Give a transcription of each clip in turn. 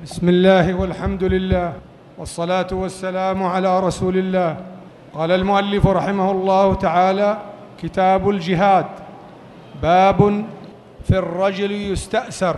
بسم الله والحمد لله والصلاة والسلام على رسول الله. قال المؤلف رحمه الله تعالى: كتاب الجهاد. باب في الرجل يستأسر.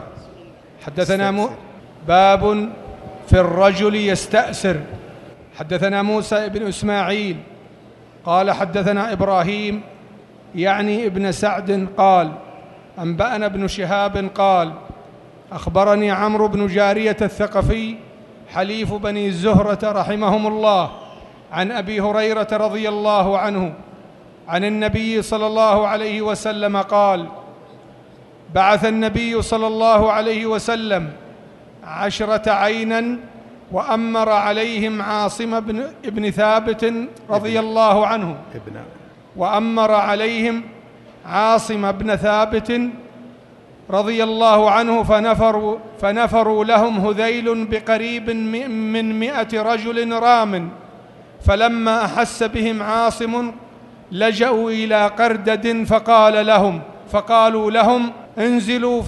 باب في الرجل يستأسر. حدثنا موسى بن إسماعيل قال حدثنا إبراهيم يعني ابن سعد قال أنبأنا ابن شهاب قال أخبرني عمرو بن جارية الثقفي حليف بني زهرة رحمهم الله عن أبي هريرة رضي الله عنه عن النبي صلى الله عليه وسلم قال: بعث النبي صلى الله عليه وسلم 10 عينا وأمر عليهم عاصم بن ثابت رضي الله عنه وأمر عليهم عاصم بن ثابت رضي الله عنه فنفروا لهم هذيل بقريب من 100 رجل رام، فلما أحس بهم عاصم لجأوا إلى قردد فقالوا لهم: انزلوا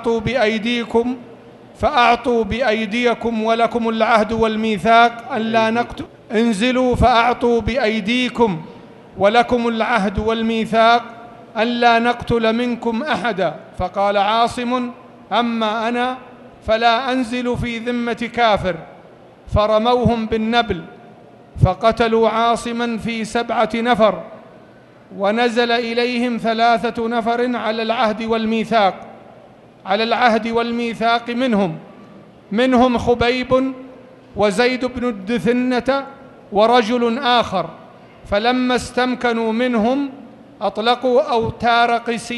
فأعطوا بأيديكم ولكم العهد والميثاق ألا نقتل انزلوا فأعطوا بأيديكم ولكم العهد والميثاق ألا نقتل منكم أحدا. فقال عاصم: أما أنا فلا أنزل في ذمة كافر. فرموهم بالنبل فقتلوا عاصما في 7 نفر، ونزل إليهم 3 نفر على العهد والميثاق منهم خبيب وزيد بن الدثنة ورجل آخر. فلما استمكنوا منهم أطلقوا أوتار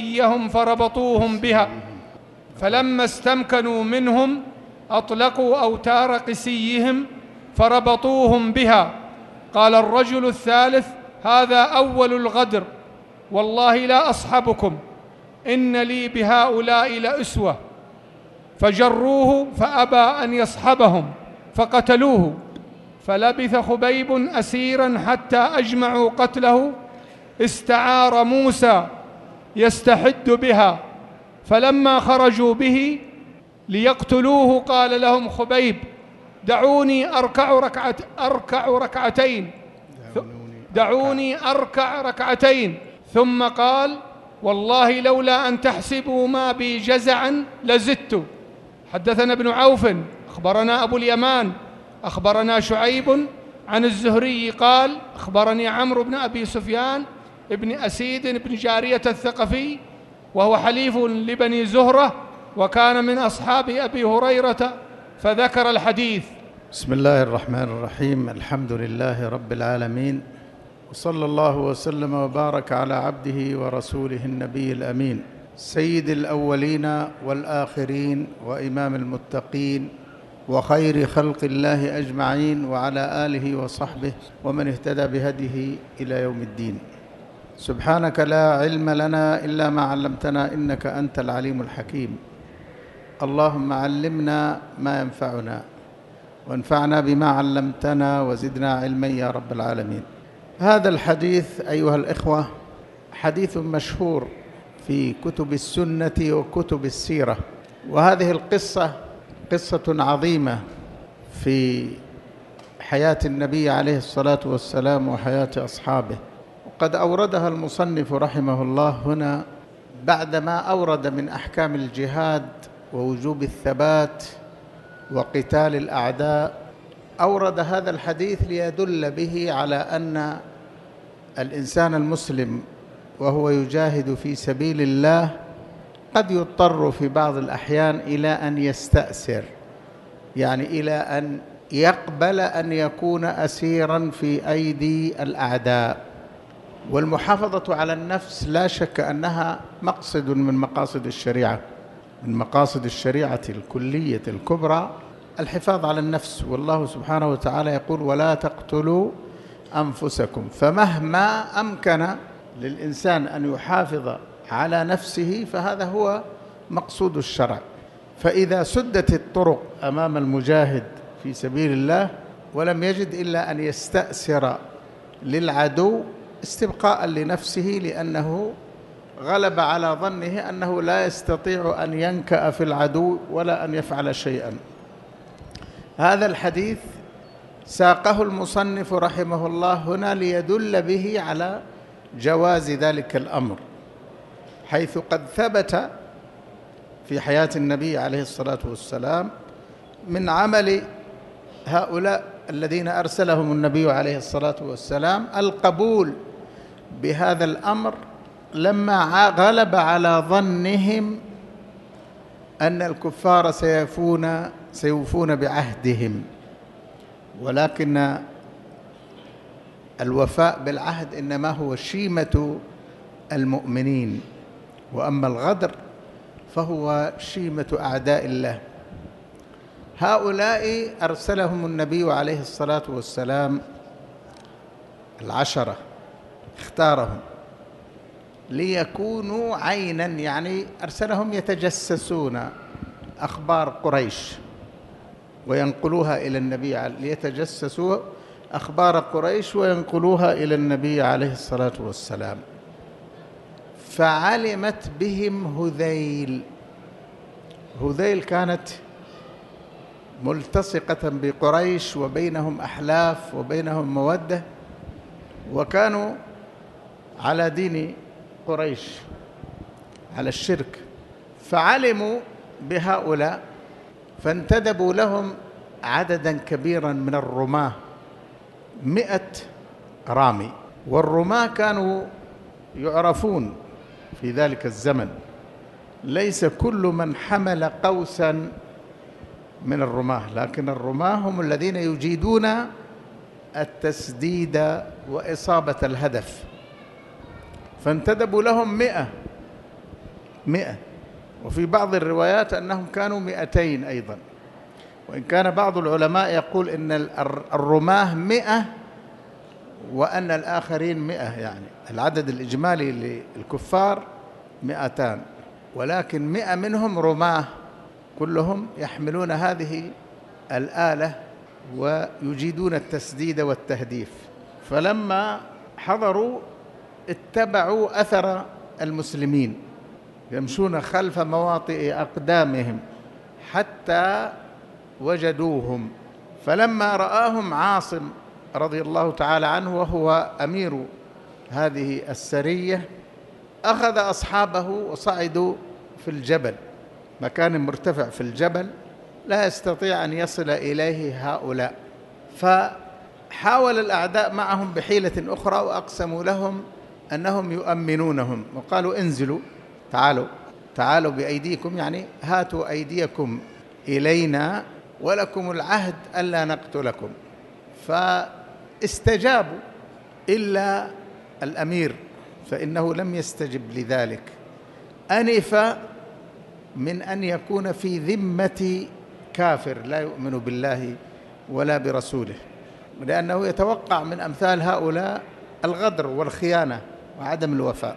قسيهم فربطوهم بها. قال الرجل الثالث: هذا أول الغدر، والله لا أصحبكم، إن لي بهؤلاء لأسوة. فجروه فأبى أن يصحبهم فقتلوه. فلبث خبيب أسيرا حتى أجمعوا قتله. استعار موسى يستحد بها، فلما خرجوا به ليقتلوه قال لهم خبيب: دعوني أركع ركعتين ثم قال: والله لولا أن تحسبوا ما بي جزعا لزدت. حدثنا ابن عوف أخبرنا أبو اليمان أخبرنا شعيب عن الزهري قال أخبرني عمرو بن أبي سفيان ابن أسيد بن جارية الثقفي وهو حليف لبني زهرة وكان من أصحاب أبي هريرة فذكر الحديث. بسم الله الرحمن الرحيم. الحمد لله رب العالمين، وصلى الله وسلم وبارك على عبده ورسوله النبي الأمين سيد الأولين والآخرين وإمام المتقين وخير خلق الله أجمعين، وعلى آله وصحبه ومن اهتدى بهديه إلى يوم الدين. سبحانك لا علم لنا إلا ما علمتنا إنك أنت العليم الحكيم. اللهم علمنا ما ينفعنا وانفعنا بما علمتنا وزدنا علما يا رب العالمين. هذا الحديث أيها الإخوة حديث مشهور في كتب السنة وكتب السيرة، وهذه القصة قصة عظيمة في حياة النبي عليه الصلاة والسلام وحياة أصحابه، وقد أوردها المصنف رحمه الله هنا بعدما أورد من أحكام الجهاد ووجوب الثبات وقتال الأعداء. أورد هذا الحديث ليدل به على أن الإنسان المسلم وهو يجاهد في سبيل الله قد يضطر في بعض الأحيان إلى أن يستأسر، يعني إلى أن يقبل أن يكون أسيراً في أيدي الأعداء. والمحافظة على النفس لا شك أنها مقصد من مقاصد الشريعة، من مقاصد الشريعة الكلية الكبرى الحفاظ على النفس. والله سبحانه وتعالى يقول: ولا تقتلوا أنفسكم. فمهما أمكن للإنسان أن يحافظ على نفسه فهذا هو مقصود الشرع. فإذا سدت الطرق أمام المجاهد في سبيل الله ولم يجد إلا أن يستأسر للعدو استبقاء لنفسه، لأنه غلب على ظنه أنه لا يستطيع أن ينكأ في العدو ولا أن يفعل شيئا. هذا الحديث ساقه المصنف رحمه الله هنا ليدل به على جواز ذلك الأمر، حيث قد ثبت في حياة النبي عليه الصلاة والسلام من عمل هؤلاء الذين أرسلهم النبي عليه الصلاة والسلام القبول بهذا الأمر لما غلب على ظنهم أن الكفار سيوفون بعهدهم، ولكن الوفاء بالعهد إنما هو شيمة المؤمنين، وأما الغدر فهو شيمة أعداء الله. هؤلاء أرسلهم النبي عليه الصلاة والسلام 10، اختارهم ليكونوا عينا، يعني أرسلهم يتجسسون أخبار قريش وينقلوها إلى النبي، ليتجسسوا أخبار قريش وينقلوها إلى النبي عليه الصلاة والسلام. فعلمت بهم هذيل كانت ملتصقة بقريش وبينهم أحلاف وبينهم مودة، وكانوا على دين قريش على الشرك، فعلموا بهؤلاء فانتدبوا لهم عددا كبيرا من الرماة، 100 رامي. والرماة كانوا يعرفون في ذلك الزمن، ليس كل من حمل قوسا من الرماة، لكن الرماة هم الذين يجيدون التسديد وإصابة الهدف. فانتدبوا لهم 100، وفي بعض الروايات أنهم كانوا 200 أيضا، وإن كان بعض العلماء يقول إن الرماة 100 وأن الآخرين 100، يعني العدد الإجمالي للكفار 200، ولكن 100 منهم رماة كلهم يحملون هذه الآلة ويجيدون التسديد والتهديف. فلما حضروا اتبعوا أثر المسلمين يمشون خلف مواطئ أقدامهم حتى وجدوهم. فلما رآهم عاصم رضي الله تعالى عنه وهو أمير هذه السرية أخذ أصحابه وصعدوا في الجبل، مكان مرتفع في الجبل لا يستطيع أن يصل إليه هؤلاء. فحاول الأعداء معهم بحيلة أخرى وأقسموا لهم أنهم يؤمنونهم، وقالوا انزلوا، تعالوا بأيديكم، يعني هاتوا أيديكم إلينا ولكم العهد ألا نقتلكم. فاستجابوا إلا الأمير فإنه لم يستجب لذلك، أنف من أن يكون في ذمة كافر لا يؤمن بالله ولا برسوله، لأنه يتوقع من أمثال هؤلاء الغدر والخيانة وعدم الوفاء.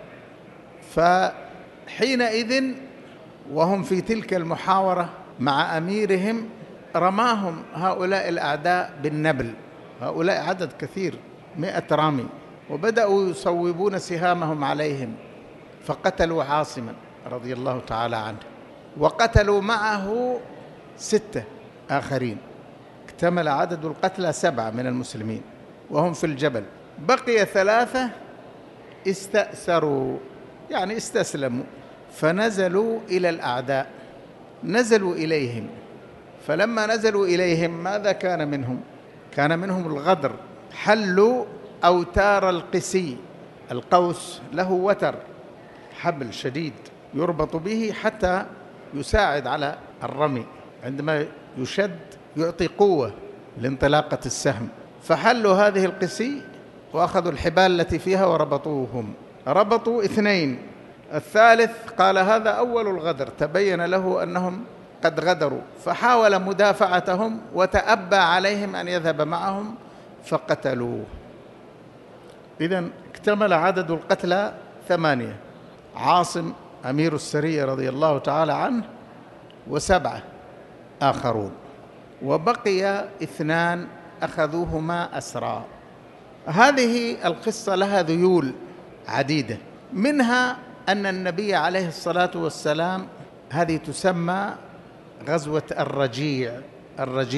فحينئذ وهم في تلك المحاورة مع أميرهم رماهم هؤلاء الأعداء بالنبل، هؤلاء عدد كثير 100 رامي، وبدأوا يصوبون سهامهم عليهم، فقتلوا عاصما رضي الله تعالى عنه، وقتلوا معه 6 آخرين، اكتمل عدد القتلى 7 من المسلمين وهم في الجبل. بقي 3 استأسروا، يعني استسلموا، فنزلوا إلى الأعداء، نزلوا إليهم. فلما نزلوا إليهم ماذا كان منهم؟ كان منهم الغدر، حلوا أوتار القسي. القوس له وتر، حبل شديد يربط به حتى يساعد على الرمي، عندما يشد يعطي قوة لانطلاقة السهم. فحلوا هذه القسي وأخذوا الحبال التي فيها وربطوهم، ربطوا 2، الثالث قال هذا أول الغدر، تبين له أنهم قد غدروا، فحاول مدافعتهم وتأبى عليهم أن يذهب معهم فقتلوه. إذن اكتمل عدد القتلى 8، عاصم أمير السرية رضي الله تعالى عنه و7 آخرون، وبقي 2 أخذوهما أسرى. هذه القصة لها ذيول عديدة، منها أن النبي عليه الصلاة والسلام، هذه تسمى غزوة الرجيع،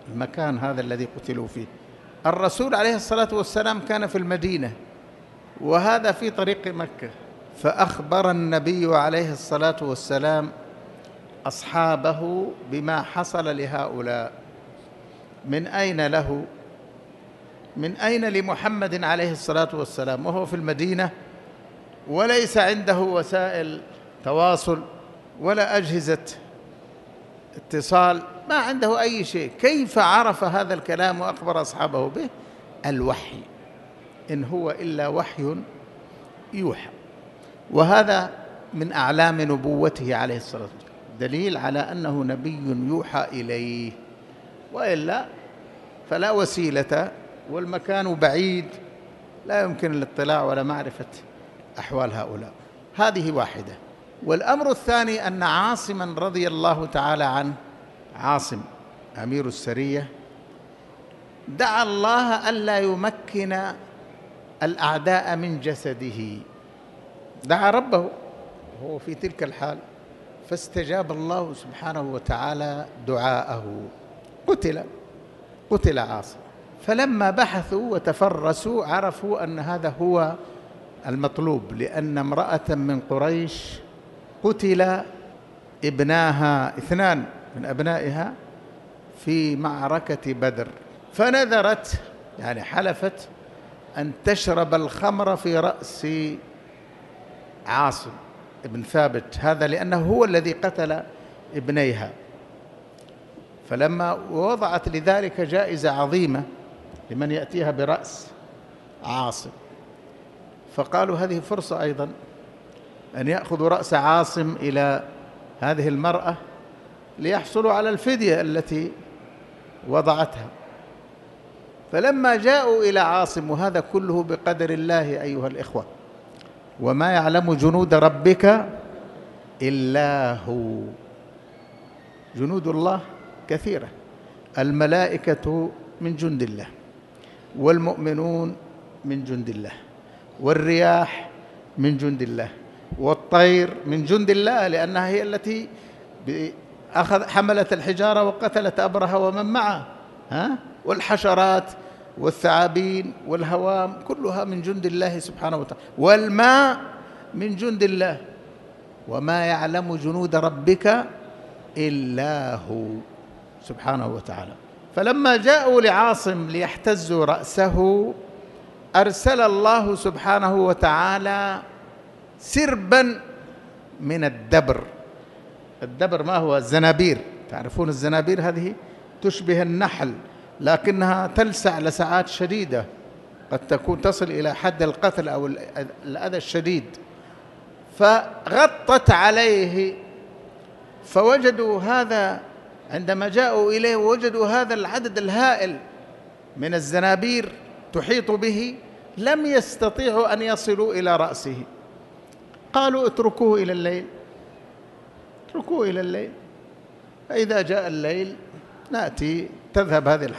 المكان هذا الذي قتلوا فيه. الرسول عليه الصلاة والسلام كان في المدينة وهذا في طريق مكة، فأخبر النبي عليه الصلاة والسلام أصحابه بما حصل لهؤلاء. من أين له؟ من أين لمحمد عليه الصلاة والسلام وهو في المدينة وليس عنده وسائل تواصل ولا أجهزة اتصال، ما عنده أي شيء، كيف عرف هذا الكلام وأخبر أصحابه به؟ الوحي، إن هو إلا وحي يوحى. وهذا من أعلام نبوته عليه الصلاة والسلام، دليل على أنه نبي يوحى إليه، وإلا فلا وسيلة والمكان بعيد لا يمكن الاطلاع ولا معرفة أحوال هؤلاء. هذه واحدة. والأمر الثاني أن عاصما رضي الله تعالى عنه، عاصم أمير السرية، دعا الله ألا يمكن الأعداء من جسده، دعا ربه وهو في تلك الحال، فاستجاب الله سبحانه وتعالى دعاءه، قتل عاصم. فلما بحثوا وتفرسوا عرفوا أن هذا هو المطلوب، لأن امرأة من قريش قتل ابناها، 2 من أبنائها في معركة بدر، فنذرت يعني حلفت أن تشرب الخمر في رأس عاصم ابن ثابت، هذا لأنه هو الذي قتل ابنيها. فلما وضعت لذلك جائزة عظيمة لمن يأتيها برأس عاصم، فقالوا هذه فرصة أيضا أن يأخذوا رأس عاصم إلى هذه المرأة ليحصلوا على الفدية التي وضعتها. فلما جاءوا إلى عاصم، وهذا كله بقدر الله أيها الإخوة، وما يعلم جنود ربك إلا هو، جنود الله كثيرة، الملائكة من جند الله، والمؤمنون من جند الله، والرياح من جند الله، والطير من جند الله، لأنها هي التي حملت الحجارة وقتلت أبرهة ومن معه، والحشرات والثعابين والهوام كلها من جند الله سبحانه وتعالى، والماء من جند الله، وما يعلم جنود ربك إلا هو سبحانه وتعالى. فلما جاءوا لعاصم ليحتزوا رأسه، أرسل الله سبحانه وتعالى سربا من الدبر. الدبر ما هو؟ الزنابير، تعرفون الزنابير هذه تشبه النحل لكنها تلسع لسعات شديدة، قد تكون تصل إلى حد القتل أو الأذى الشديد، فغطت عليه. فوجدوا هذا، عندما جاءوا إليه وجدوا هذا العدد الهائل من الزنابير تحيط به، لم يستطيعوا أن يصلوا إلى رأسه. قالوا اتركوه إلى الليل، اتركوه إلى الليل، فإذا جاء الليل نأتي، تذهب هذه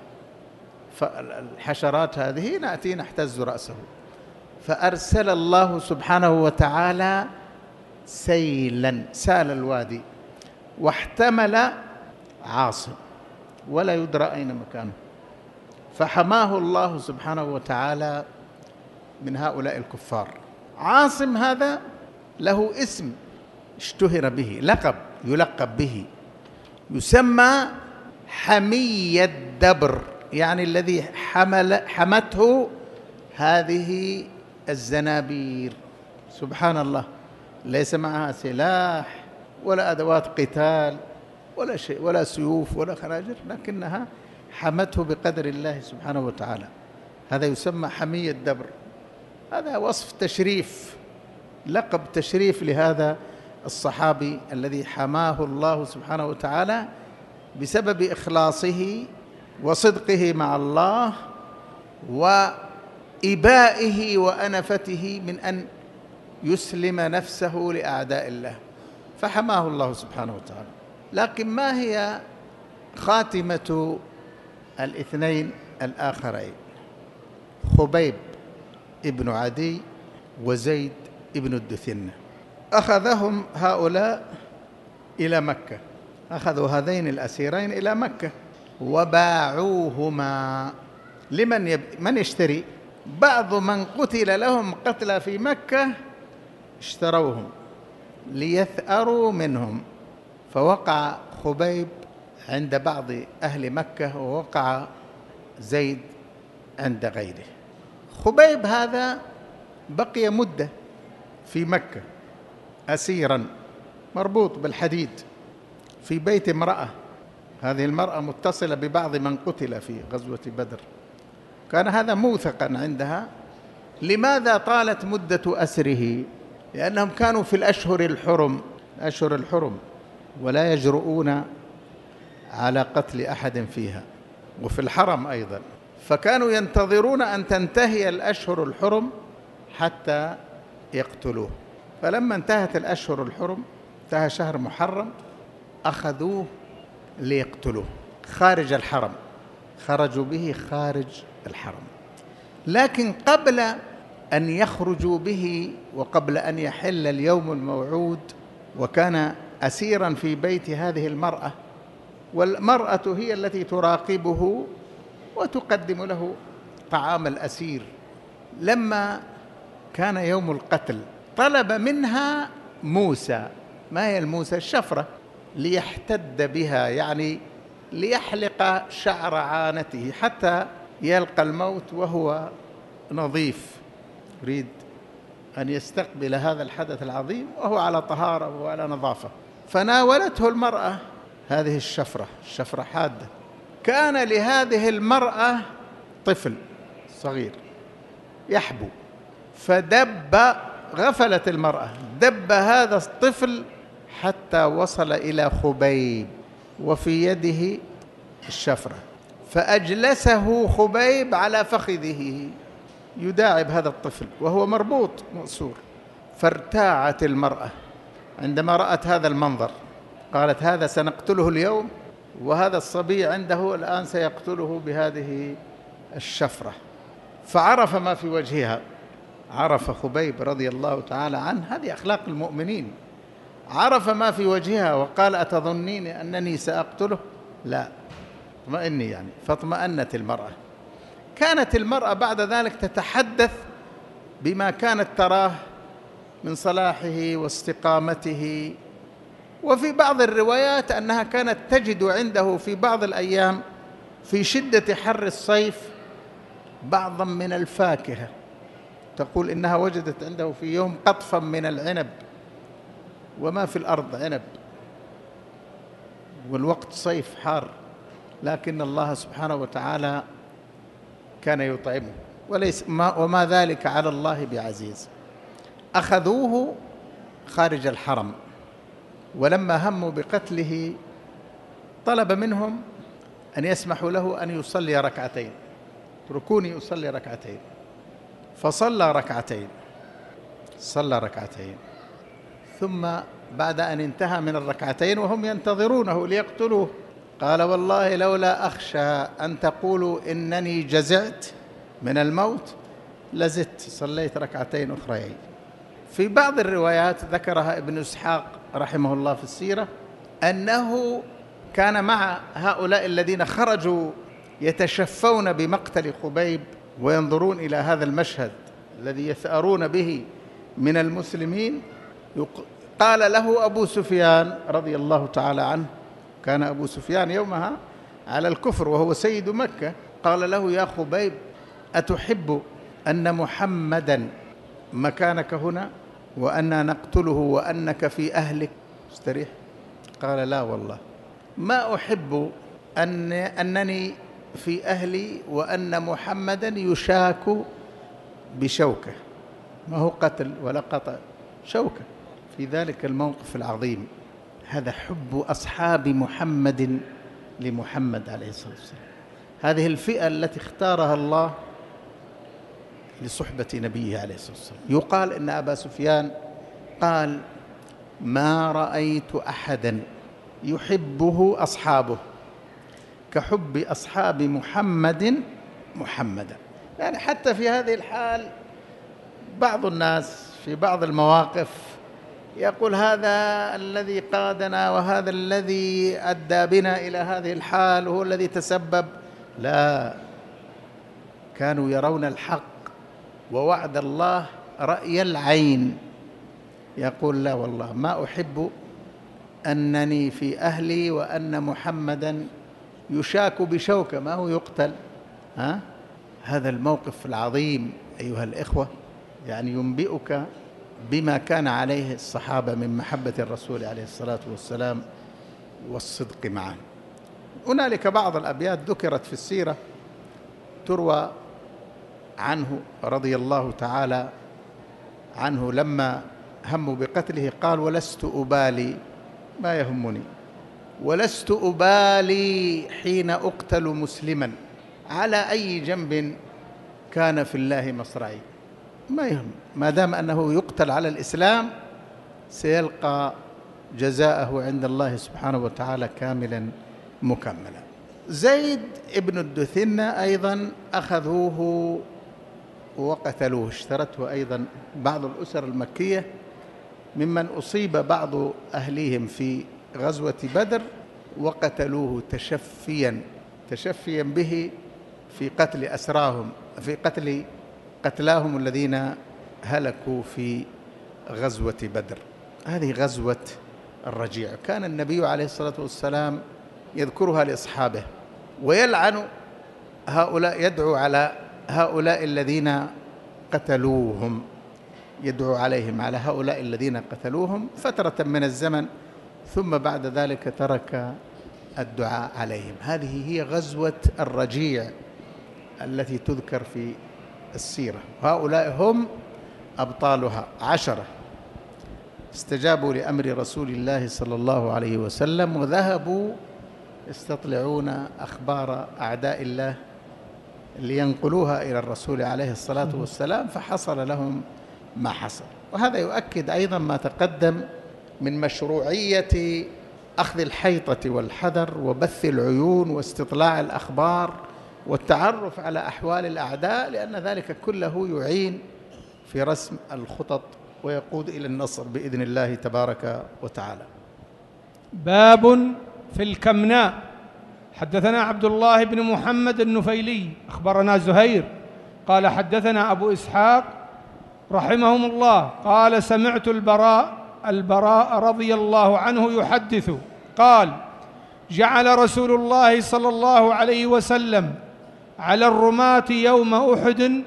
الحشرات هذه، نأتي نحتز رأسه. فأرسل الله سبحانه وتعالى سيلا، سال الوادي واحتمل عاصم ولا يدرى أين مكانه، فحماه الله سبحانه وتعالى من هؤلاء الكفار. عاصم هذا له اسم اشتهر به، لقب يلقب به، يسمى حمي الدبر، يعني الذي حمته هذه الزنابير. سبحان الله، ليس معها سلاح ولا أدوات قتال ولا شيء، ولا سيوف ولا خناجر، لكنها حمته بقدر الله سبحانه وتعالى. هذا يسمى حمي الدبر. هذا وصف تشريف، لقب تشريف لهذا الصحابي الذي حماه الله سبحانه وتعالى بسبب إخلاصه وصدقه مع الله وإبائه وأنفته من أن يسلم نفسه لأعداء الله، فحماه الله سبحانه وتعالى. لكن ما هي خاتمة الاثنين الآخرين؟ خبيب ابن عدي وزيد ابن الدثنة، أخذهم هؤلاء إلى مكة، أخذوا هذين الأسيرين إلى مكة وباعوهما من يشتري؟ بعض من قتل لهم قتلى في مكة اشتروهم ليثأروا منهم، فوقع خبيب عند بعض أهل مكة ووقع زيد عند غيره. خبيب هذا بقي مدة في مكة أسيرا مربوط بالحديد في بيت امرأة، هذه المرأة متصلة ببعض من قتل في غزوة بدر، كان هذا موثقا عندها. لماذا طالت مدة أسره؟ لأنهم كانوا في الأشهر الحرم ولا يجرؤون على قتل أحد فيها، وفي الحرم أيضا، فكانوا ينتظرون أن تنتهي الأشهر الحرم حتى يقتلوه. فلما انتهت الأشهر الحرم، انتهى شهر محرم، أخذوه ليقتلوه خارج الحرم، خرجوا به خارج الحرم. لكن قبل أن يخرجوا به وقبل أن يحل اليوم الموعود، وكان أسيرا في بيت هذه المرأة، والمرأة هي التي تراقبه وتقدم له طعام الأسير. لما كان يوم القتل طلب منها موسى، ما هي الموسى؟ الشفرة، ليحتد بها، يعني ليحلق شعر عانته حتى يلقى الموت وهو نظيف، يريد أن يستقبل هذا الحدث العظيم وهو على طهارة وعلى نظافة. فناولته المرأة هذه الشفرة حادة. كان لهذه المرأة طفل صغير يحبو، غفلت المرأة، دب هذا الطفل حتى وصل إلى خبيب وفي يده الشفرة، فأجلسه خبيب على فخذه يداعب هذا الطفل وهو مربوط مأسور. فارتاعت المرأة عندما رأت هذا المنظر، قالت: هذا سنقتله اليوم، وهذا الصبي عنده الآن سيقتله بهذه الشفرة. فعرف ما في وجهها، عرف خبيب رضي الله تعالى عنه، هذه أخلاق المؤمنين، عرف ما في وجهها وقال: أتظنين أنني سأقتله؟ لا، اطمئني يعني. فاطمأنت المرأة. كانت المرأة بعد ذلك تتحدث بما كانت تراه من صلاحه واستقامته، وفي بعض الروايات أنها كانت تجد عنده في بعض الأيام في شدة حر الصيف بعضا من الفاكهة، تقول إنها وجدت عنده في يوم قطفا من العنب، وما في الأرض عنب والوقت صيف حار، لكن الله سبحانه وتعالى كان يطعمه وما ذلك على الله بعزيز. أخذوه خارج الحرم، ولما هموا بقتله طلب منهم أن يسمحوا له أن يصلي ركعتين، اتركوني أصلي ركعتين. فصلى ركعتين، ثم بعد أن انتهى من الركعتين وهم ينتظرونه ليقتلوه، قال: والله لولا أخشى أن تقولوا إنني جزعت من الموت لزدت، صليت ركعتين أخريين. في بعض الروايات ذكرها ابن إسحاق رحمه الله في السيرة أنه كان مع هؤلاء الذين خرجوا يتشفون بمقتل خبيب وينظرون إلى هذا المشهد الذي يثأرون به من المسلمين. قال له أبو سفيان رضي الله تعالى عنه، كان أبو سفيان يومها على الكفر وهو سيد مكة، قال له: يا خبيب، أتحب أن محمدا مكانك هنا وأنا نقتله وأنك في أهلك استريح؟ قال: لا والله، ما أحب أنني في أهلي وأن محمدا يشاك بشوكة، ما هو قتل ولا قطع، شوكة في ذلك الموقف العظيم. هذا حب أصحاب محمد لمحمد عليه الصلاة والسلام، هذه الفئة التي اختارها الله لصحبة نبيه عليه الصلاة والسلام. يقال إن أبا سفيان قال: ما رأيت أحدا يحبه أصحابه كحب أصحاب محمدا. يعني حتى في هذه الحال بعض الناس في بعض المواقف يقول هذا الذي قادنا وهذا الذي أدى بنا إلى هذه الحال وهو الذي تسبب. لا، كانوا يرون الحق ووعد الله رأي العين. يقول لا والله ما أحب أنني في أهلي وأن محمدًا يشاك بشوكة، ما هو يقتل. هذا الموقف العظيم أيها الإخوة يعني ينبئك بما كان عليه الصحابة من محبة الرسول عليه الصلاة والسلام والصدق معه. هنالك بعض الأبيات ذكرت في السيرة تروى عنه رضي الله تعالى عنه لما هموا بقتله قال: ولست أبالي، ما يهمني، ولست أبالي حين أقتل مسلما على أي جنب كان في الله مصرعي. ما يهم، ما دام أنه يقتل على الإسلام سيلقى جزاءه عند الله سبحانه وتعالى كاملا مكملا. زيد ابن الدثنة أيضا أخذوه وقتلوه، اشترته أيضا بعض الأسر المكية ممن أصيب بعض أهليهم في غزوة بدر وقتلوه تشفيا به في قتل أسراهم، في قتلاهم الذين هلكوا في غزوة بدر. هذه غزوة الرجيع، كان النبي عليه الصلاة والسلام يذكرها لأصحابه ويلعن هؤلاء، يدعو على هؤلاء الذين قتلوهم، يدعو عليهم على هؤلاء الذين قتلوهم فترة من الزمن، ثم بعد ذلك ترك الدعاء عليهم. هذه هي غزوة الرجيع التي تذكر في السيرة، هؤلاء هم أبطالها 10 استجابوا لأمر رسول الله صلى الله عليه وسلم وذهبوا يستطلعون أخبار أعداء الله لينقلوها إلى الرسول عليه الصلاة والسلام، فحصل لهم ما حصل. وهذا يؤكد أيضا ما تقدم من مشروعية أخذ الحيطة والحذر وبث العيون واستطلاع الأخبار والتعرف على أحوال الأعداء، لأن ذلك كله يعين في رسم الخطط ويقود إلى النصر بإذن الله تبارك وتعالى. باب في الكمناء. حدثنا عبد الله بن محمد النفيلي أخبرنا زهير قال حدثنا أبو إسحاق رحمهم الله قال سمعت البراء رضي الله عنه يحدث قال: جعل رسول الله صلى الله عليه وسلم على الرماة يوم أحد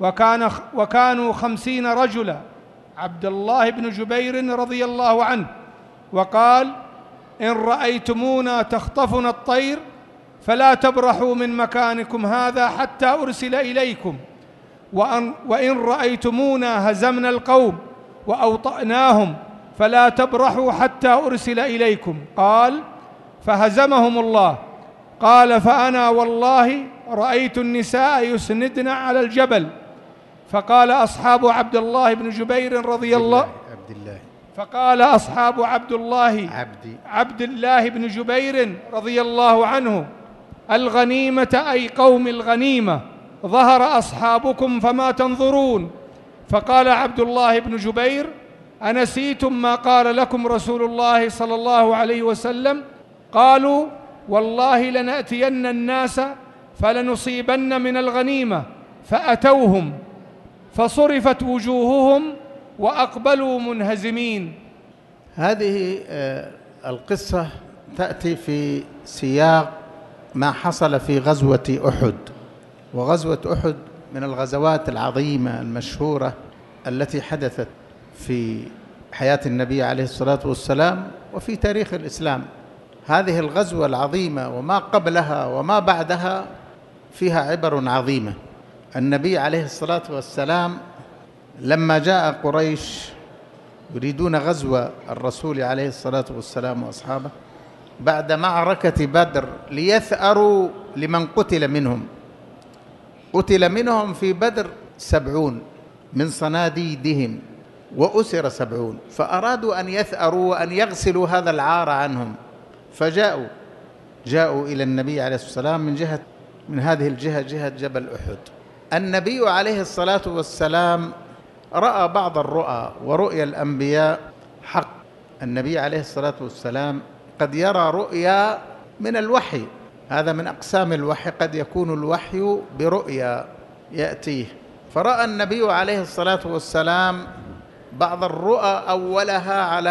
وكانوا 50 رجلا عبد الله بن جبير رضي الله عنه، وقال: إن رأيتمونا تخطفنا الطير فلا تبرحوا من مكانكم هذا حتى أرسل إليكم، وإن رأيتمونا هزمنا القوم وأوطأناهم فلا تبرحوا حتى أرسل إليكم. قال: فهزمهم الله. قال: فأنا والله رأيت النساء يسندن على الجبل. فقال أصحاب عبد الله بن جبير رضي الله فقال أصحاب عبد الله بن جبير رضي الله عنه: الغنيمة أي قوم الغنيمة، ظهر أصحابكم فما تنظرون. فقال عبد الله بن جبير: أنسيتم ما قال لكم رسول الله صلى الله عليه وسلم؟ قالوا: والله لنأتين الناس فلنصيبن من الغنيمة. فأتوهم فصرفت وجوههم وأقبلوا منهزمين. هذه القصة تأتي في سياق ما حصل في غزوة أحد، وغزوة أحد من الغزوات العظيمة المشهورة التي حدثت في حياة النبي عليه الصلاة والسلام وفي تاريخ الإسلام. هذه الغزوة العظيمة وما قبلها وما بعدها فيها عبر عظيمة. النبي عليه الصلاة والسلام لما جاء قريش يريدون غزو الرسول عليه الصلاة والسلام وأصحابه بعد معركة بدر ليثأروا لمن قتل منهم في بدر 70 من صناديدهم وأسر 70، فأرادوا أن يثأروا وأن يغسلوا هذا العار عنهم، جاءوا إلى النبي عليه الصلاة والسلام من هذه الجهة، جهة جبل أحد. النبي عليه الصلاة والسلام رأى بعض الرؤى ورؤيا الأنبياء حق. النبي عليه الصلاة والسلام قد يرى رؤيا من الوحي، هذا من أقسام الوحي، قد يكون الوحي برؤيا يأتيه. فرأى النبي عليه الصلاة والسلام بعض الرؤى أولها على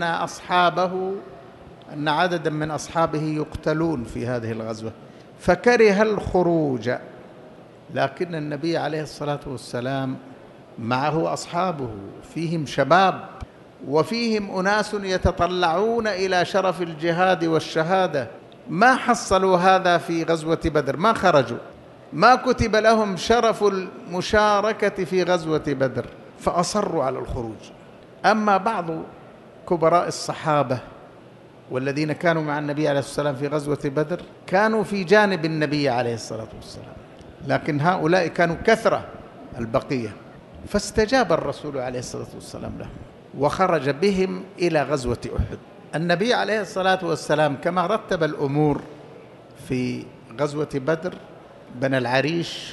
أن عددا من أصحابه يقتلون في هذه الغزوة، فكره الخروج. لكن النبي عليه الصلاة والسلام معه أصحابه، فيهم شباب وفيهم أناس يتطلعون إلى شرف الجهاد والشهادة، ما حصلوا هذا في غزوة بدر، ما خرجوا، ما كتب لهم شرف المشاركة في غزوة بدر، فأصروا على الخروج. أما بعض كبراء الصحابة والذين كانوا مع النبي عليه الصلاة والسلام في غزوة بدر كانوا في جانب النبي عليه الصلاة والسلام، لكن هؤلاء كانوا كثرة البقية، فاستجاب الرسول عليه الصلاة والسلام لهم وخرج بهم إلى غزوة أحد. النبي عليه الصلاة والسلام كما رتب الأمور في غزوة بدر بنى العريش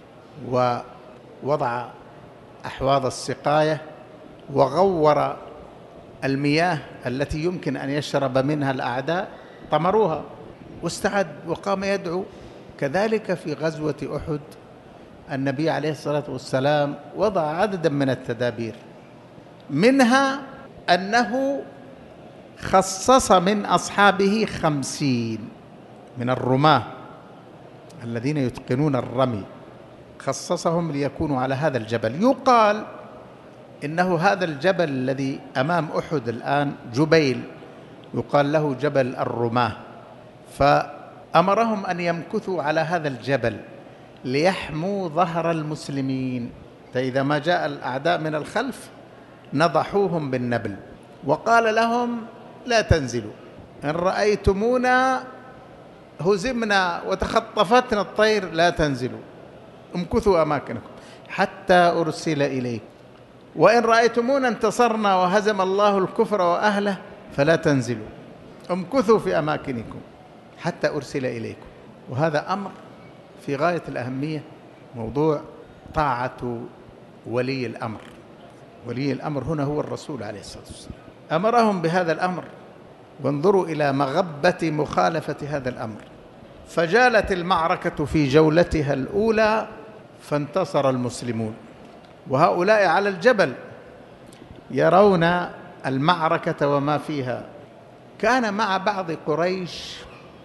ووضع أحواض السقاية وغور المياه التي يمكن أن يشرب منها الأعداء، طمروها واستعد وقام يدعو. كذلك في غزوة أحد النبي عليه الصلاة والسلام وضع عددا من التدابير، منها أنه خصص من أصحابه 50 من الرماة الذين يتقنون الرمي، خصصهم ليكونوا على هذا الجبل. يقال إنه هذا الجبل الذي أمام أحد الآن جبيل، يقال له جبل الرماة، فأمرهم أن يمكثوا على هذا الجبل ليحموا ظهر المسلمين، فإذا ما جاء الأعداء من الخلف نضحوهم بالنبل. وقال لهم لا تنزلوا، إن رأيتمونا هزمنا وتخطفتنا الطير لا تنزلوا، امكثوا أماكنكم حتى أرسل إليكم، وإن رأيتمونا انتصرنا وهزم الله الكفر وأهله فلا تنزلوا، امكثوا في أماكنكم حتى أرسل إليكم. وهذا أمر في غاية الأهمية، موضوع طاعة ولي الأمر. ولي الأمر هنا هو الرسول عليه الصلاة والسلام، أمرهم بهذا الأمر، وانظروا إلى مغبة مخالفة هذا الأمر. فجالت المعركة في جولتها الأولى فانتصر المسلمون، وهؤلاء على الجبل يرون المعركة وما فيها. كان مع بعض قريش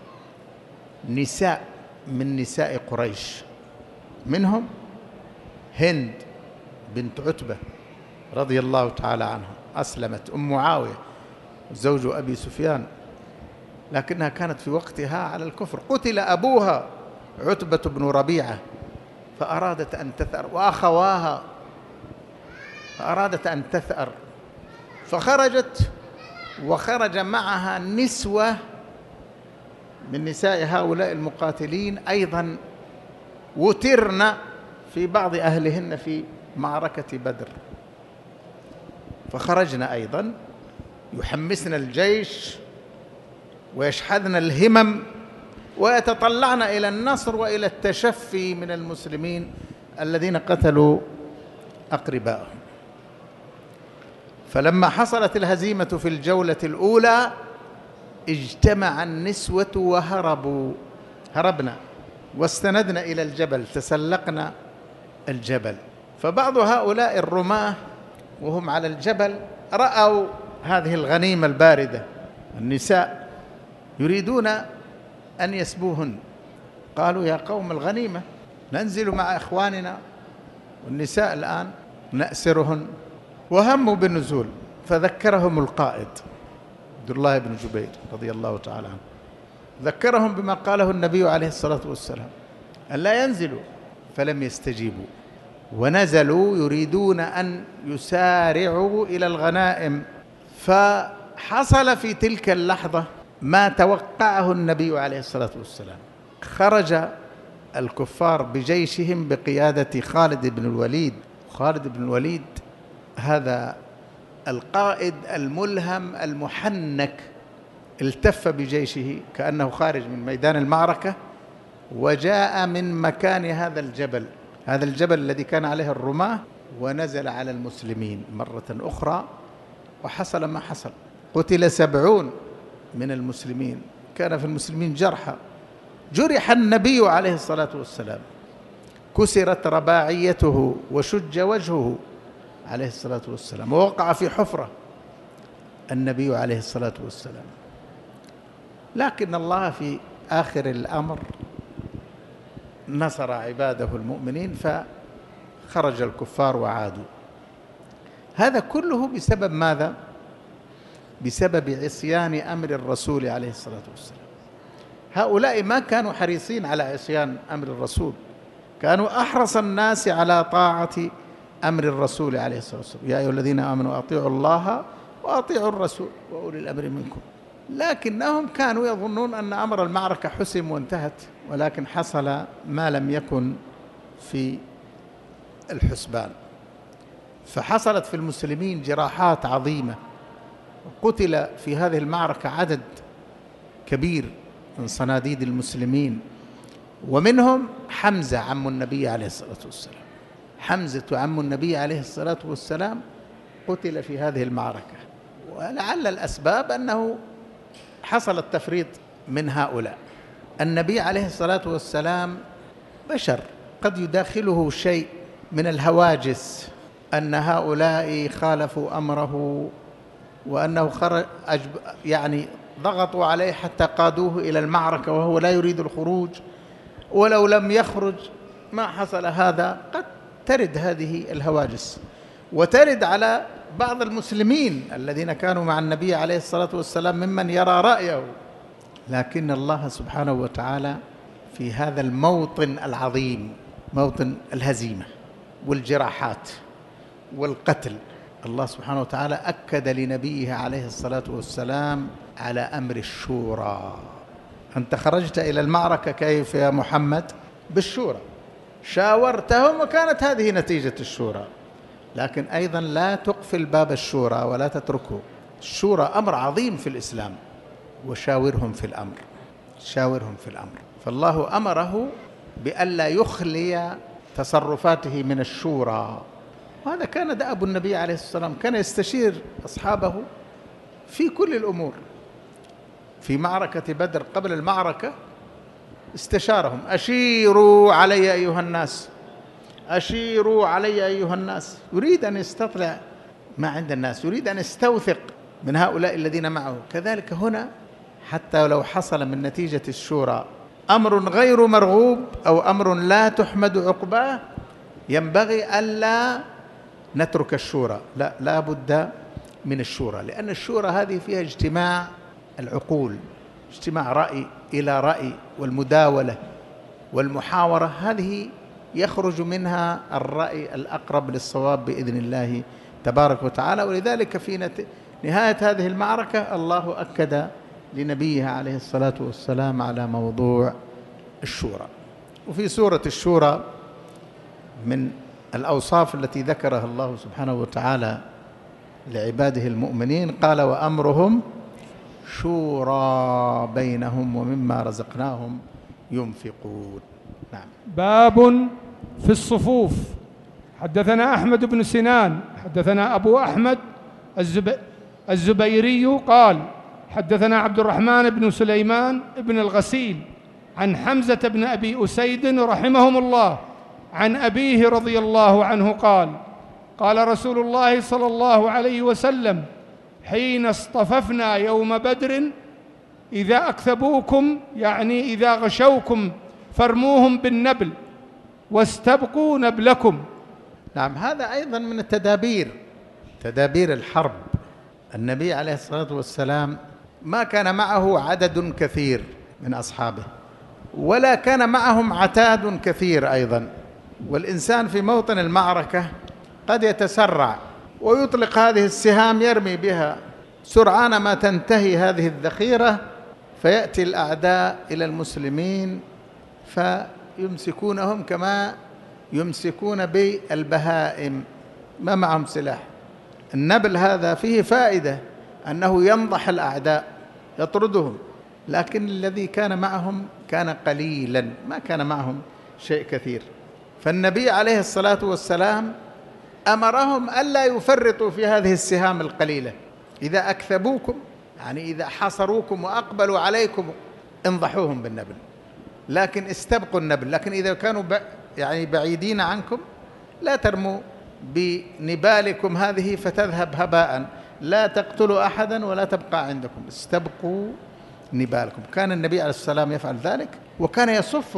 نساء من نساء قريش، منهم هند بنت عتبة رضي الله تعالى عنها، أسلمت، أم معاوية زوج أبي سفيان، لكنها كانت في وقتها على الكفر، قتل أبوها عتبة بن ربيعة فأرادت أن تثأر، وأخواها فأرادت أن تثأر، فخرجت وخرج معها نسوة من نساء هؤلاء المقاتلين أيضا وترن في بعض أهلهن في معركة بدر، فخرجن أيضا يحمسن الجيش ويشحذن الهمم ويتطلعن إلى النصر وإلى التشفي من المسلمين الذين قتلوا أقرباءهم. فلما حصلت الهزيمة في الجولة الأولى اجتمع النسوة هربنا واستندنا إلى الجبل، تسلقنا الجبل. فبعض هؤلاء الرماة وهم على الجبل رأوا هذه الغنيمة الباردة، النساء يريدون أن يسبوهن، قالوا يا قوم الغنيمة ننزل مع إخواننا والنساء الآن نأسرهن، وهموا بالنزول. فذكرهم القائد عبد الله بن جبير رضي الله تعالى عنه، ذكرهم بما قاله النبي عليه الصلاة والسلام أن لا ينزلوا، فلم يستجيبوا ونزلوا يريدون أن يسارعوا إلى الغنائم. فحصل في تلك اللحظة ما توقعه النبي عليه الصلاة والسلام، خرج الكفار بجيشهم بقيادة خالد بن الوليد. خالد بن الوليد هذا القائد الملهم المحنك التف بجيشه كأنه خارج من ميدان المعركة وجاء من مكان هذا الجبل الذي كان عليه الرماة، ونزل على المسلمين مرة أخرى وحصل ما حصل. قتل 70 من المسلمين، كان في المسلمين جرحى. جرح النبي عليه الصلاة والسلام، كسرت رباعيته وشج وجهه عليه الصلاة والسلام، ووقع في حفرة النبي عليه الصلاة والسلام. لكن الله في آخر الأمر نصر عباده المؤمنين، فخرج الكفار وعادوا. هذا كله بسبب ماذا؟ بسبب عصيان أمر الرسول عليه الصلاة والسلام. هؤلاء ما كانوا حريصين على عصيان أمر الرسول، كانوا أحرص الناس على طاعة أمر الرسول عليه الصلاة والسلام. يا أيها الذين آمنوا أطيعوا الله وأطيعوا الرسول وأولي الأمر منكم. لكنهم كانوا يظنون أن أمر المعركة حسم وانتهت، ولكن حصل ما لم يكن في الحسبان، فحصلت في المسلمين جراحات عظيمة، وقتل في هذه المعركة عدد كبير من صناديد المسلمين، ومنهم حمزة عم النبي عليه الصلاة والسلام. حمزة عم النبي عليه الصلاة والسلام قتل في هذه المعركة، ولعل الأسباب أنه حصل التفريط من هؤلاء. النبي عليه الصلاة والسلام بشر، قد يداخله شيء من الهواجس أن هؤلاء خالفوا أمره، وأنه يعني ضغطوا عليه حتى قادوه إلى المعركة وهو لا يريد الخروج، ولو لم يخرج ما حصل هذا. قد ترد هذه الهواجس، وترد على بعض المسلمين الذين كانوا مع النبي عليه الصلاة والسلام ممن يرى رأيه. لكن الله سبحانه وتعالى في هذا الموطن العظيم، موطن الهزيمة والجراحات والقتل، الله سبحانه وتعالى أكد لنبيه عليه الصلاة والسلام على أمر الشورى. أنت خرجت إلى المعركة كيف يا محمد؟ بالشورى، شاورتهم وكانت هذه نتيجة الشورى. لكن أيضا لا تقفل باب الشورى ولا تتركه. الشورى أمر عظيم في الإسلام، وشاورهم في الأمر، شاورهم في الأمر. فالله أمره بألا يخلي تصرفاته من الشورى، وهذا كان دأب النبي عليه الصلاة والسلام، كان يستشير أصحابه في كل الأمور. في معركة بدر قبل المعركة استشارهم: أشيروا علي أيها الناس، أشيروا علي أيها الناس. يريد أن يستطلع ما عند الناس، يريد أن يستوثق من هؤلاء الذين معه. كذلك هنا، حتى لو حصل من نتيجة الشورى أمر غير مرغوب أو أمر لا تحمد عقباه، ينبغي ألا نترك الشورى، لا بد من الشورى، لأن الشورى هذه فيها اجتماع العقول، اجتماع رأي إلى رأي، والمداولة والمحاورة، هذه يخرج منها الرأي الأقرب للصواب بإذن الله تبارك وتعالى. ولذلك في نهاية هذه المعركة الله أكد لنبيه عليه الصلاة والسلام على موضوع الشورى. وفي سورة الشورى من الأوصاف التي ذكرها الله سبحانه وتعالى لعباده المؤمنين قال: وأمرهم شورى بينهم ومما رزقناهم ينفقون. نعم. باب في الصفوف. حدثنا أحمد بن سنان حدثنا أبو أحمد الزبيري قال: حدثنا عبد الرحمن بن سليمان بن الغسيل عن حمزة بن أبي أسيد رحمهم الله عن أبيه رضي الله عنه قال: قال رسول الله صلى الله عليه وسلم حين اصطففنا يوم بدر: إذا أكثبوكم، يعني إذا غشوكم، فارموهم بالنبل واستبقوا نبلكم. نعم، هذا أيضا من تدابير الحرب. النبي عليه الصلاة والسلام ما كان معه عدد كثير من أصحابه، ولا كان معهم عتاد كثير أيضا. والإنسان في موطن المعركة قد يتسرع ويطلق هذه السهام يرمي بها، سرعان ما تنتهي هذه الذخيرة فيأتي الأعداء إلى المسلمين فيمسكونهم كما يمسكون بالبهائم، ما معهم سلاح. النبل هذا فيه فائدة، أنه ينضح الأعداء يطردهم، لكن الذي كان معهم كان قليلا، ما كان معهم شيء كثير. فالنبي عليه الصلاة والسلام أمرهم ألا يفرطوا في هذه السهام القليلة، إذا أكثبوكم يعني إذا حاصروكم وأقبلوا عليكم انضحوهم بالنبل، لكن استبقوا النبل. لكن إذا كانوا يعني بعيدين عنكم لا ترموا بنبالكم هذه فتذهب هباء، لا تقتلوا أحدا ولا تبقى عندكم، استبقوا نبالكم. كان النبي عليه الصلاة والسلام يفعل ذلك، وكان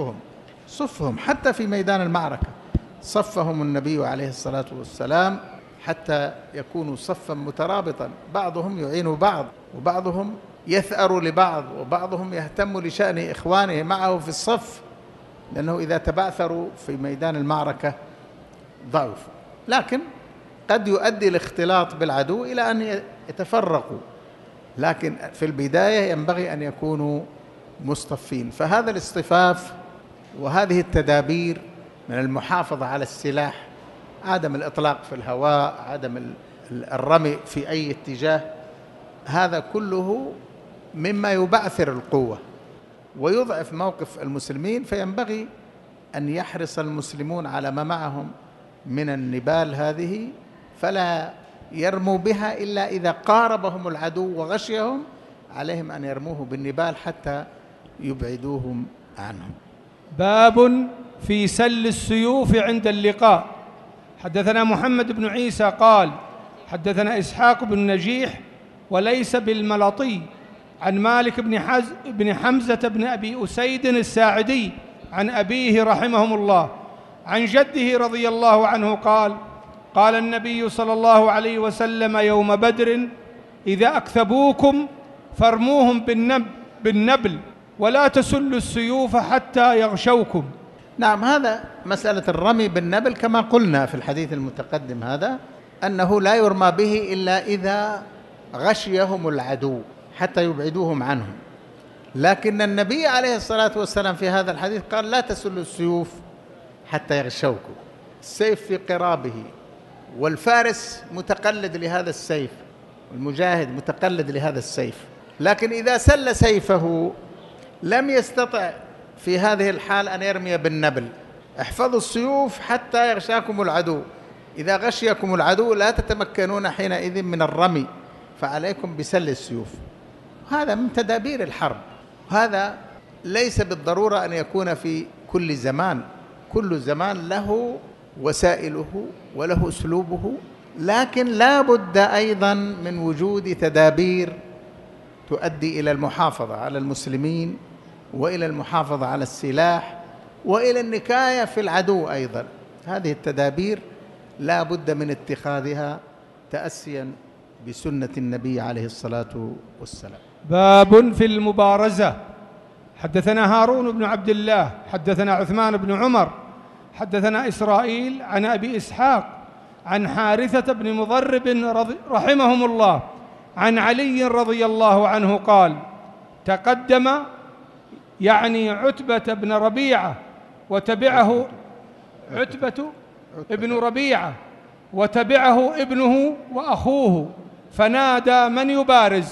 يصفهم حتى في ميدان المعركة، صفهم النبي عليه الصلاة والسلام حتى يكونوا صفا مترابطا، بعضهم يعين بعض وبعضهم يثأر لبعض وبعضهم يهتم لشأن إخوانه معه في الصف، لأنه إذا تبعثروا في ميدان المعركة ضعفوا. لكن قد يؤدي الاختلاط بالعدو إلى أن يتفرقوا، لكن في البداية ينبغي أن يكونوا مصطفين. فهذا الاصطفاف وهذه التدابير من المحافظة على السلاح، عدم الإطلاق في الهواء، عدم الرمي في أي اتجاه، هذا كله مما يبعثر القوة ويضعف موقف المسلمين. فينبغي أن يحرص المسلمون على ما معهم من النبال هذه، فلا يرموا بها إلا إذا قاربهم العدو وغشيهم، عليهم أن يرموه بالنبال حتى يبعدوهم عنهم. باب في سل السيوف عند اللقاء. حدثنا محمد بن عيسى قال حدثنا إسحاق بن نجيح وليس بالملطي عن مالك بن حمزة بن أبي أسيد الساعدي عن أبيه رحمهم الله عن جده رضي الله عنه قال قال النبي صلى الله عليه وسلم يوم بدر إذا أكثبوكم فارموهم بالنبل ولا تسلوا السيوف حتى يغشوكم. نعم، هذا مسألة الرمي بالنبل كما قلنا في الحديث المتقدم هذا، أنه لا يرمى به إلا إذا غشيهم العدو حتى يبعدوهم عنهم. لكن النبي عليه الصلاة والسلام في هذا الحديث قال لا تسلوا السيوف حتى يغشوكم. السيف في قرابه، والفارس متقلد لهذا السيف، والمجاهد متقلد لهذا السيف. لكن إذا سل سيفه لم يستطع في هذه الحال أن يرمي بالنبل. احفظوا السيوف حتى يغشاكم العدو، إذا غشيكم العدو لا تتمكنون حينئذ من الرمي، فعليكم بسل السيوف. هذا من تدابير الحرب، هذا ليس بالضرورة أن يكون في كل زمان، كل زمان له وسائله وله أسلوبه، لكن لا بد أيضا من وجود تدابير تؤدي إلى المحافظة على المسلمين وإلى المحافظة على السلاح وإلى النكاية في العدو أيضا. هذه التدابير لا بد من اتخاذها تأسيا بسنة النبي عليه الصلاة والسلام. باب في المبارزة. حدثنا هارون بن عبد الله حدثنا عثمان بن عمر حدثنا إسرائيل عن أبي إسحاق عن حارثة بن مضرب رحمهم الله عن علي رضي الله عنه قال تقدم يعني عتبة بن ربيعة وتبعه عتبة ابن ربيعة وتبعه ابنه وأخوه، فنادى من يبارز،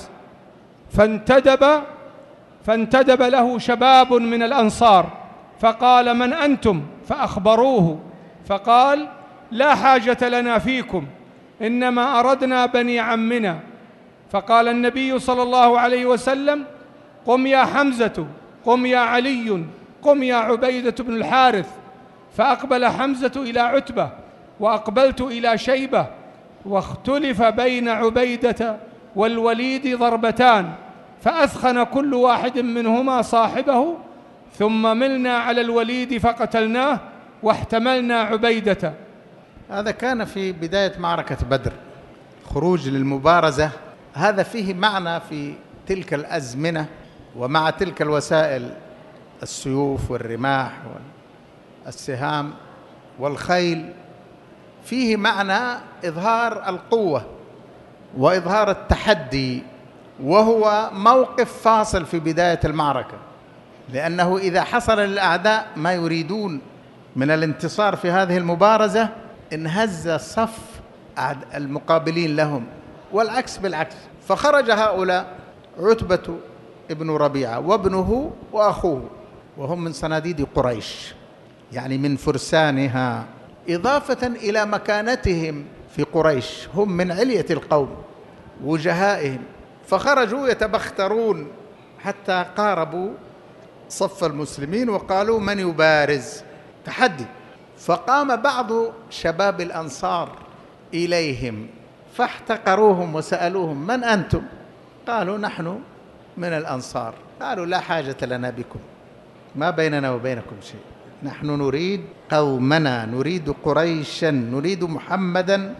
فانتدب له شباب من الأنصار فقال من أنتم؟ فأخبروه فقال لا حاجة لنا فيكم، إنما أردنا بني عمنا. فقال النبي صلى الله عليه وسلم قم يا حمزة، قم يا علي، قم يا عبيدة بن الحارث. فأقبل حمزة إلى عتبة وأقبلت إلى شيبة، واختلف بين عبيدة والوليد ضربتان، فأثخن كل واحد منهما صاحبه، ثم ملنا على الوليد فقتلناه واحتملنا عبيدة. هذا كان في بداية معركة بدر، خروج للمبارزة. هذا فيه معنى في تلك الأزمنة ومع تلك الوسائل، السيوف والرماح والسهام والخيل، فيه معنى إظهار القوة وإظهار التحدي، وهو موقف فاصل في بداية المعركة، لأنه إذا حصل للأعداء ما يريدون من الانتصار في هذه المبارزة انهز صف المقابلين لهم، والعكس بالعكس. فخرج هؤلاء عتبة ابن ربيعة وابنه وأخوه، وهم من صناديد قريش، يعني من فرسانها، إضافة إلى مكانتهم في قريش، هم من علية القوم وجهائهم، فخرجوا يتبخترون حتى قاربوا صف المسلمين وقالوا من يبارز، تحدي. فقام بعض شباب الأنصار إليهم فاحتقروهم وسألوهم من أنتم؟ قالوا نحن من الأنصار. قالوا لا حاجة لنا بكم، ما بيننا وبينكم شيء، نحن نريد قومنا، نريد قريشا، نريد محمدا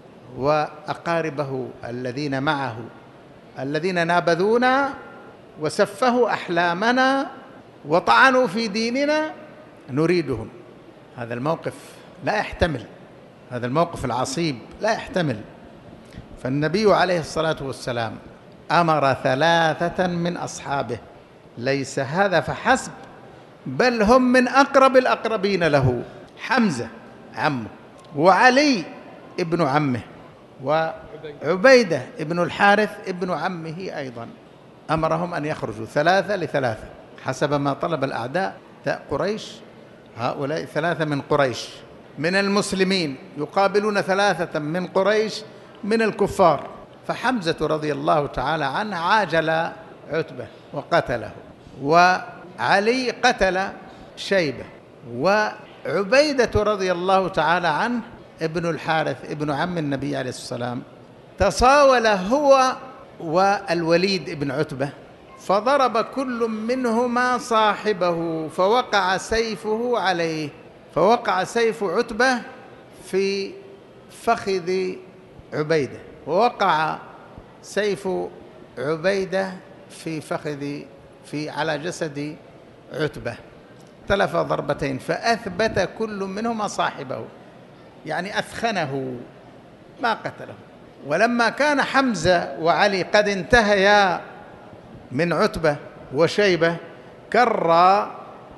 وأقاربه الذين معه الذين نابذونا وسفهوا أحلامنا وطعنوا في ديننا، نريدهم. هذا الموقف لا يحتمل، هذا الموقف العصيب لا يحتمل. فالنبي عليه الصلاة والسلام أمر 3 من أصحابه، ليس هذا فحسب، بل هم من أقرب الأقربين له، حمزة عمه، وعلي ابن عمه، وعبيدة ابن الحارث ابن عمه أيضا. أمرهم أن يخرجوا 3 ل3 حسب ما طلب الأعداء قريش. هؤلاء 3 من قريش من المسلمين يقابلون 3 من قريش من الكفار. فحمزة رضي الله تعالى عنه عاجل عتبة وقتله، وعلي قتل شيبة، وعبيدة رضي الله تعالى عنه ابن الحارث ابن عم النبي عليه الصلاة والسلام تصاول هو والوليد ابن عتبة، فضرب كل منهما صاحبه فوقع سيفه عليه، فوقع سيف عتبة في فخذ عبيدة، ووقع سيف عبيدة في على جسد عتبة، تلف ضربتين، فأثبت كل منهما صاحبه، يعني أثخنه ما قتله. ولما كان حمزة وعلي قد انتهيا من عتبة وشيبة، كر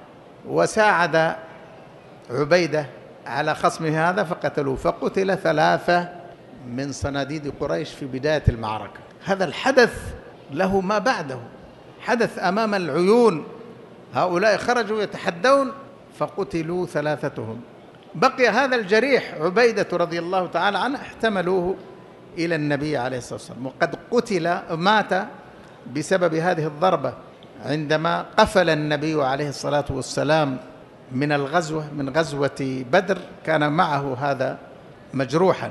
وساعد عبيدة على خصمه هذا فقتلوه، فقتل 3 من صناديد قريش في بداية المعركة. هذا الحدث له ما بعده، حدث أمام العيون، هؤلاء خرجوا يتحدون فقتلوا 3. بقي هذا الجريح عبيدة رضي الله تعالى عنه، احتملوه إلى النبي عليه الصلاة والسلام، وقد مات بسبب هذه الضربة عندما قفل النبي عليه الصلاة والسلام من غزوة بدر، كان معه هذا مجروحا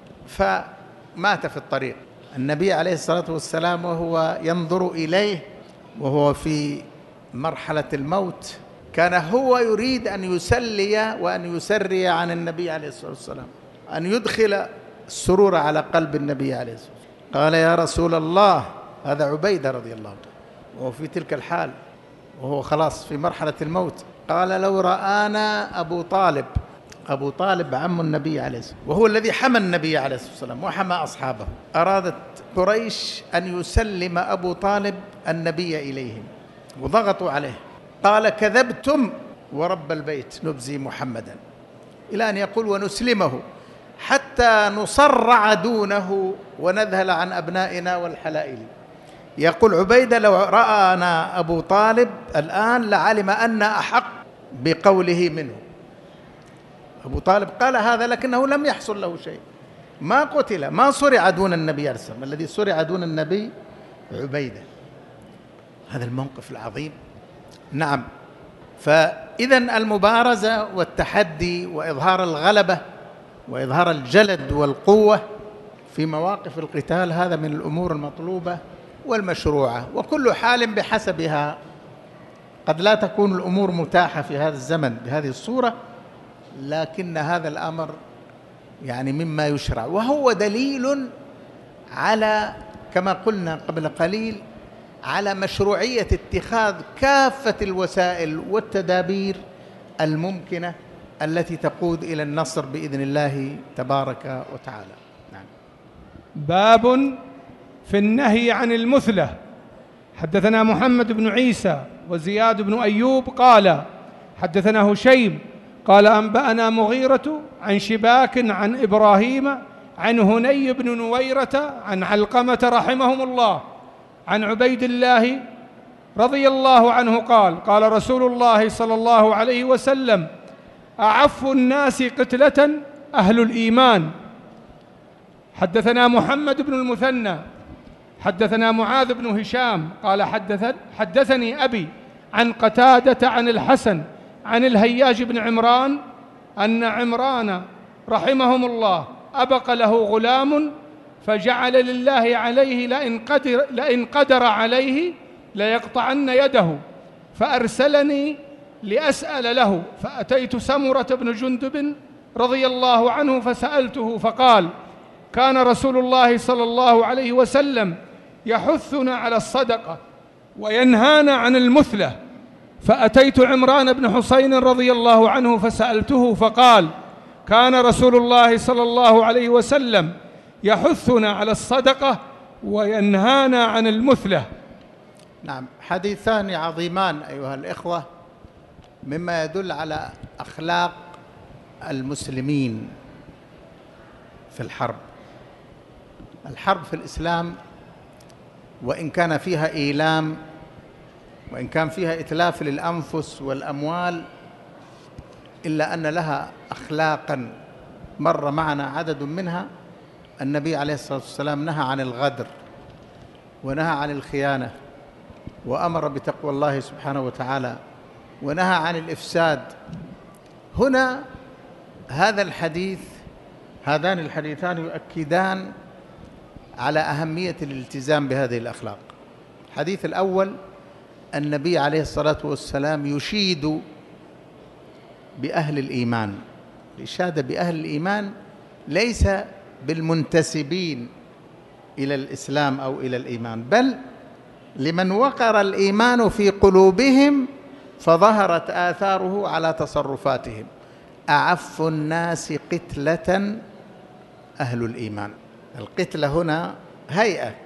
فمات في الطريق. النبي عليه الصلاة والسلام وهو ينظر إليه وهو في مرحلة الموت، كان هو يريد أن يسلي وأن يسري عن النبي عليه الصلاة والسلام، أن يدخل السرور على قلب النبي عليه الصلاة والسلام. قال يا رسول الله، هذا عبيدة رضي الله عنه وهو في تلك الحال وهو خلاص في مرحلة الموت، قال لو رآنا أبو طالب عم النبي عليه الصلاة والسلام، وهو الذي حمى النبي عليه الصلاة والسلام وحمى أصحابه، أرادت قريش أن يسلم أبو طالب النبي إليهم وضغطوا عليه، قال كذبتم ورب البيت نبزي محمدا، إلى أن يقول ونسلمه حتى نصرع دونه ونذهل عن أبنائنا والحلائل. يقول عبيدة لو رآنا أبو طالب الآن لعلم أن أحق بقوله منه. أبو طالب قال هذا لكنه لم يحصل له شيء، ما قتل، ما صرع دون النبي عليه الصلاة والسلام، الذي صرع دون النبي عبيدة. هذا الموقف العظيم. نعم، فإذا المبارزة والتحدي وإظهار الغلبة وإظهار الجلد والقوة في مواقف القتال هذا من الأمور المطلوبة والمشروعة، وكل حال بحسبها. قد لا تكون الأمور متاحة في هذا الزمن بهذه الصورة، لكن هذا الأمر يعني مما يشرع، وهو دليل على كما قلنا قبل قليل على مشروعية اتخاذ كافة الوسائل والتدابير الممكنة التي تقود إلى النصر بإذن الله تبارك وتعالى. نعم. باب في النهي عن المثلة. حدثنا محمد بن عيسى وزياد بن أيوب قال حدثنا هشيم قال أنبأنا مغيرة عن شباك عن إبراهيم عن هني بن نويرة عن علقمة رحمهم الله عن عبيد الله رضي الله عنه قال قال رسول الله صلى الله عليه وسلم أعف الناس قتلة أهل الإيمان. حدثنا محمد بن المثنى حدثنا معاذ بن هشام قال حدثني أبي عن قتادة عن الحسن عن الهياج بن عمران أن عمران رحمهم الله أبق له غلام فجعل لله عليه لئن قدر عليه ليقطعن يده، فأرسلني لأسأل له، فأتيت سمرة بن جندب رضي الله عنه فسألته فقال: كان رسول الله صلى الله عليه وسلم يحثنا على الصدقة وينهانا عن المثلة. فأتيت عمران بن حسين رضي الله عنه فسألته فقال: كان رسول الله صلى الله عليه وسلم يحثنا على الصدقة وينهانا عن المثلة. نعم، حديثان عظيمان أيها الإخوة، مما يدل على أخلاق المسلمين في الحرب. الحرب في الإسلام وإن كان فيها إيلام، وإن كان فيها إتلاف للأنفس والأموال، إلا أن لها أخلاقاً مر معنا عدد منها. النبي عليه الصلاة والسلام نهى عن الغدر، ونهى عن الخيانة، وأمر بتقوى الله سبحانه وتعالى، ونهى عن الإفساد. هنا هذان الحديثان يؤكدان على أهمية الالتزام بهذه الأخلاق. الحديث الأول: النبي عليه الصلاة والسلام يشيد بأهل الإيمان. الإشادة بأهل الإيمان ليس بالمنتسبين إلى الإسلام أو إلى الإيمان، بل لمن وقر الإيمان في قلوبهم فظهرت آثاره على تصرفاتهم. أعف الناس قتلة أهل الإيمان. القتلة هنا هيئة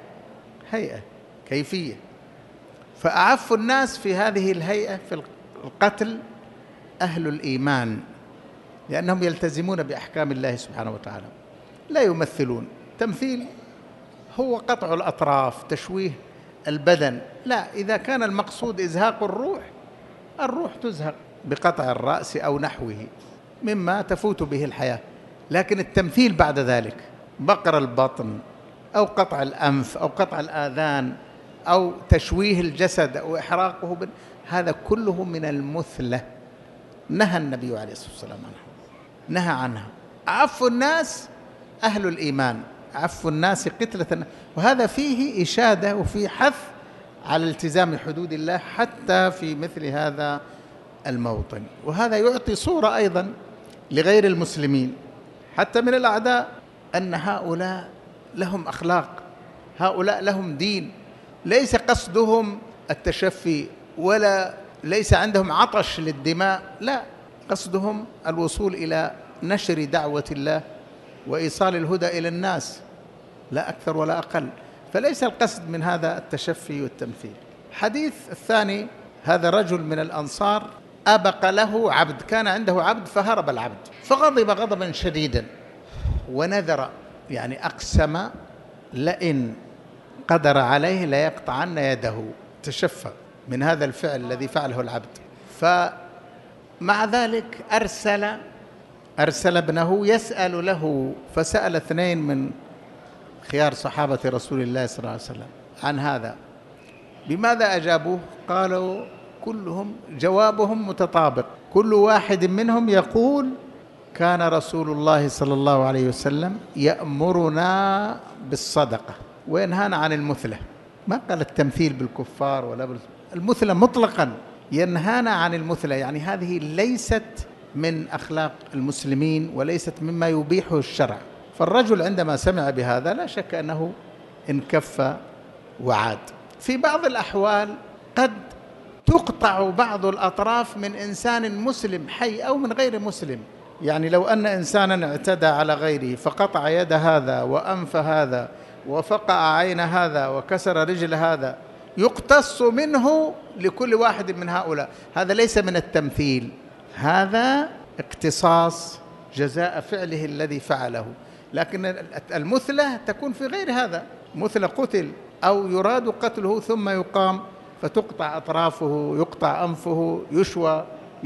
كيفية، فأعف الناس في هذه الهيئة في القتل أهل الإيمان، لأنهم يلتزمون بأحكام الله سبحانه وتعالى، لا يمثلون. تمثيل هو قطع الأطراف، تشويه البدن، لا، إذا كان المقصود إزهاق الروح تزهق بقطع الرأس أو نحوه مما تفوت به الحياة. لكن التمثيل بعد ذلك بقر البطن أو قطع الأنف أو قطع الآذان أو تشويه الجسد أو إحراقه هذا كله من المثلة، نهى النبي عليه الصلاة والسلام عنها. أعف الناس أهل الإيمان، أعف الناس قتلة، وهذا فيه إشادة وفيه حث على التزام حدود الله حتى في مثل هذا الموطن. وهذا يعطي صورة أيضا لغير المسلمين حتى من الأعداء أن هؤلاء لهم أخلاق، هؤلاء لهم دين، ليس قصدهم التشفي ولا ليس عندهم عطش للدماء، لا، قصدهم الوصول إلى نشر دعوة الله وإيصال الهدى إلى الناس، لا أكثر ولا أقل. فليس القصد من هذا التشفي والتمثيل. الحديث الثاني: هذا رجل من الأنصار أبق له عبد، كان عنده عبد فهرب العبد، فغضب غضبا شديدا ونذر، يعني أقسم لئن قدر عليه ليقطعن يده، تشفى من هذا الفعل الذي فعله العبد. فمع ذلك أرسل ابنه يسأل له، فسأل 2 من خيار صحابة رسول الله صلى الله عليه وسلم عن هذا. بماذا أجابوه؟ قالوا كلهم جوابهم متطابق، كل واحد منهم يقول: كان رسول الله صلى الله عليه وسلم يأمرنا بالصدقة وينهانا عن المثلة. ما قال التمثيل بالكفار ولا المثلة مطلقا، ينهانا عن المثلة، يعني هذه ليست من أخلاق المسلمين وليست مما يبيحه الشرع. فالرجل عندما سمع بهذا لا شك أنه انكف وعاد. في بعض الأحوال قد تقطع بعض الأطراف من إنسان مسلم حي أو من غير مسلم، يعني لو أن إنسانا اعتدى على غيره فقطع يد هذا وأنف هذا وفقع عين هذا وكسر رجل هذا، يقتص منه لكل واحد من هؤلاء. هذا ليس من التمثيل، هذا اقتصاص جزاء فعله الذي فعله. لكن المثلة تكون في غير هذا، مثل قتل أو يراد قتله ثم يقام فتقطع أطرافه، يقطع أنفه، يشوى،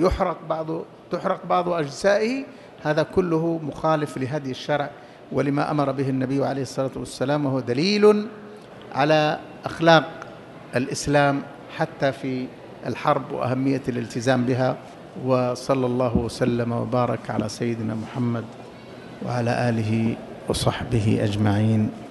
تحرق بعض أجزائه، هذا كله مخالف لهدي الشرع ولما أمر به النبي عليه الصلاة والسلام، وهو دليل على أخلاق الإسلام حتى في الحرب وأهمية الالتزام بها. وصلى الله وسلم وبارك على سيدنا محمد وعلى آله وصحبه أجمعين.